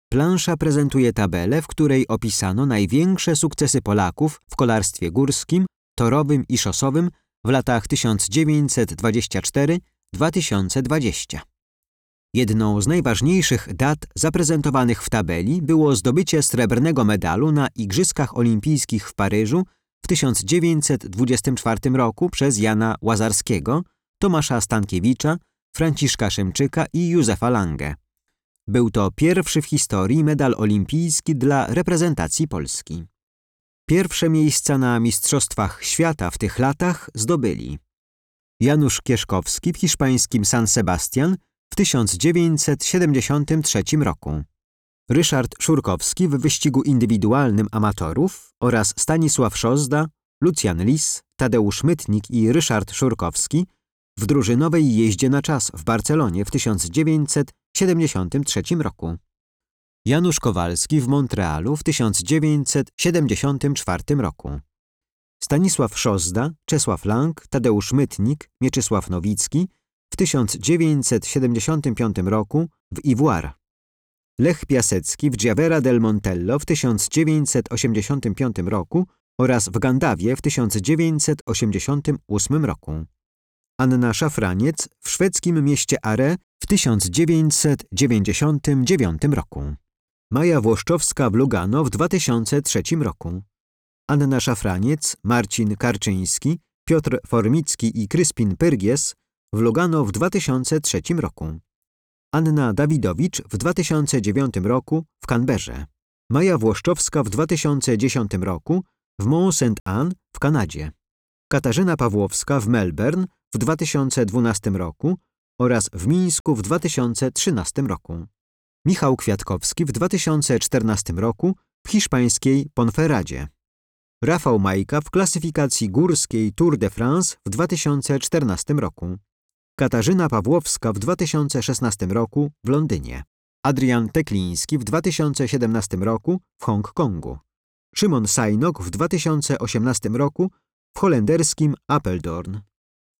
Plansza prezentuje tabelę, w której opisano największe sukcesy Polaków w kolarstwie górskim, torowym i szosowym w latach 1924–2020. Jedną z najważniejszych dat zaprezentowanych w tabeli było zdobycie srebrnego medalu na Igrzyskach Olimpijskich w Paryżu w 1924 roku przez Jana Łazarskiego, Tomasza Stankiewicza, Franciszka Szymczyka i Józefa Langę. Był to pierwszy w historii medal olimpijski dla reprezentacji Polski. Pierwsze miejsca na Mistrzostwach Świata w tych latach zdobyli Janusz Kieszkowski w hiszpańskim San Sebastian w 1973 roku, Ryszard Szurkowski w wyścigu indywidualnym amatorów oraz Stanisław Szozda, Lucjan Lis, Tadeusz Mytnik i Ryszard Szurkowski w drużynowej jeździe na czas w Barcelonie w 1973 roku. Janusz Kowalski w Montrealu w 1974 roku. Stanisław Szozda, Czesław Lang, Tadeusz Mytnik, Mieczysław Nowicki w 1975 roku w Ivoire. Lech Piasecki w Giavera del Montello w 1985 roku oraz w Gandawie w 1988 roku. Anna Szafraniec w szwedzkim mieście Are w 1999 roku. Maja Włoszczowska w Lugano w 2003 roku. Anna Szafraniec, Marcin Karczyński, Piotr Formicki i Kryspin Pyrgies w Lugano w 2003 roku. Anna Dawidowicz w 2009 roku w Canberrze. Maja Włoszczowska w 2010 roku w Mont Sainte-Anne w Kanadzie. Katarzyna Pawłowska w Melbourne w 2012 roku oraz w Mińsku w 2013 roku. Michał Kwiatkowski w 2014 roku w hiszpańskiej Ponferradzie. Rafał Majka w klasyfikacji górskiej Tour de France w 2014 roku. Katarzyna Pawłowska w 2016 roku w Londynie. Adrian Tekliński w 2017 roku w Hongkongu. Szymon Sajnok w 2018 roku w holenderskim Apeldoorn.